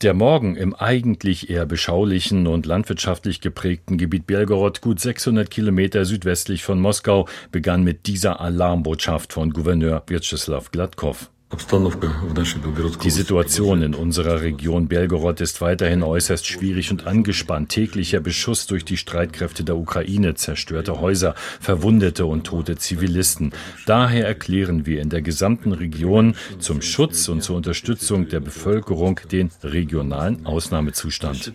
Der Morgen im eigentlich eher beschaulichen und landwirtschaftlich geprägten Gebiet Belgorod, gut 600 Kilometer südwestlich von Moskau, begann mit dieser Alarmbotschaft von Gouverneur Vjacheslav Gladkov. Die Situation in unserer Region Belgorod ist weiterhin äußerst schwierig und angespannt. Täglicher Beschuss durch die Streitkräfte der Ukraine, zerstörte Häuser, verwundete und tote Zivilisten. Daher erklären wir in der gesamten Region zum Schutz und zur Unterstützung der Bevölkerung den regionalen Ausnahmezustand.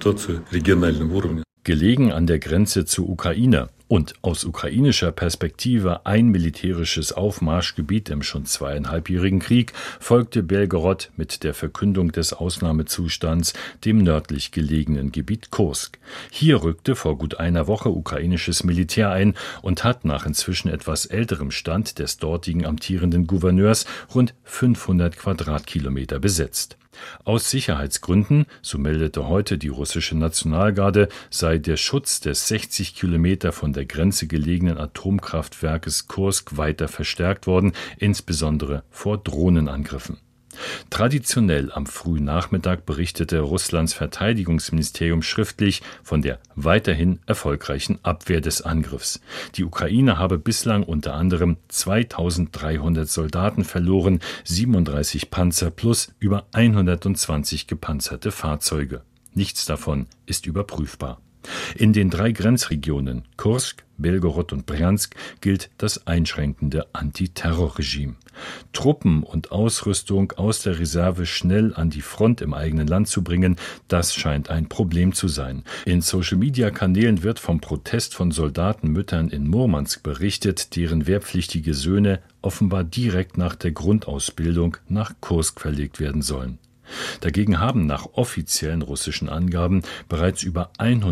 Gelegen an der Grenze zur Ukraine und aus ukrainischer Perspektive ein militärisches Aufmarschgebiet im schon 2,5-jährigen Krieg, folgte Belgorod mit der Verkündung des Ausnahmezustands dem nördlich gelegenen Gebiet Kursk. Hier rückte vor gut einer Woche ukrainisches Militär ein und hat nach inzwischen etwas älterem Stand des dortigen amtierenden Gouverneurs rund 500 Quadratkilometer besetzt. Aus Sicherheitsgründen, so meldete heute die russische Nationalgarde, sei der Schutz des 60 Kilometer von der Grenze gelegenen Atomkraftwerkes Kursk weiter verstärkt worden, insbesondere vor Drohnenangriffen. Traditionell am frühen Nachmittag berichtete Russlands Verteidigungsministerium schriftlich von der weiterhin erfolgreichen Abwehr des Angriffs. Die Ukraine habe bislang unter anderem 2300 Soldaten verloren, 37 Panzer plus über 120 gepanzerte Fahrzeuge. Nichts davon ist überprüfbar. In den 3 Grenzregionen Kursk, Belgorod und Brjansk gilt das einschränkende Antiterrorregime. Truppen und Ausrüstung aus der Reserve schnell an die Front im eigenen Land zu bringen, das scheint ein Problem zu sein. In Social-Media-Kanälen wird vom Protest von Soldatenmüttern in Murmansk berichtet, deren wehrpflichtige Söhne offenbar direkt nach der Grundausbildung nach Kursk verlegt werden sollen. Dagegen haben nach offiziellen russischen Angaben bereits über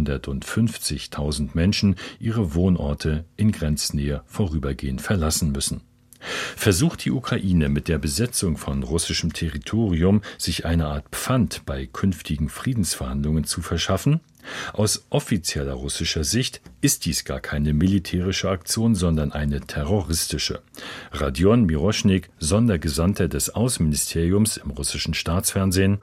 150.000 Menschen ihre Wohnorte in Grenznähe vorübergehend verlassen müssen. Versucht die Ukraine mit der Besetzung von russischem Territorium, sich eine Art Pfand bei künftigen Friedensverhandlungen zu verschaffen? Aus offizieller russischer Sicht ist dies gar keine militärische Aktion, sondern eine terroristische. Radion Miroschnik, Sondergesandter des Außenministeriums im russischen Staatsfernsehen: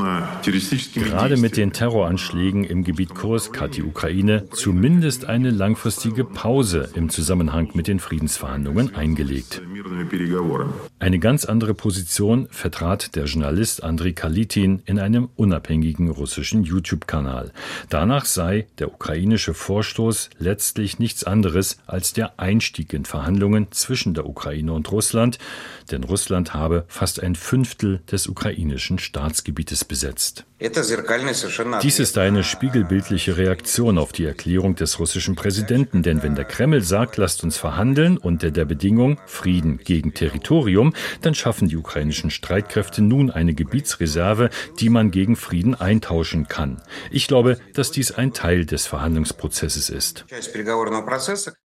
Gerade mit den Terroranschlägen im Gebiet Kursk hat die Ukraine zumindest eine langfristige Pause im Zusammenhang mit den Friedensverhandlungen eingelegt. Eine ganz andere Position vertrat der Journalist Andrei Kalitin in einem unabhängigen russischen YouTube-Kanal. Danach sei der ukrainische Vorstoß letztlich nichts anderes als der Einstieg in Verhandlungen zwischen der Ukraine und Russland, denn Russland habe fast 1/5 des ukrainischen Staatsgebietes besetzt. Dies ist eine spiegelbildliche Reaktion auf die Erklärung des russischen Präsidenten, denn wenn der Kreml sagt, lasst uns verhandeln unter der Bedingung Frieden gegen Territorium, dann schaffen die ukrainischen Streitkräfte nun eine Gebietsreserve, die man gegen Frieden eintauschen kann. Ich glaube, dass dies ein Teil des Verhandlungsprozesses ist.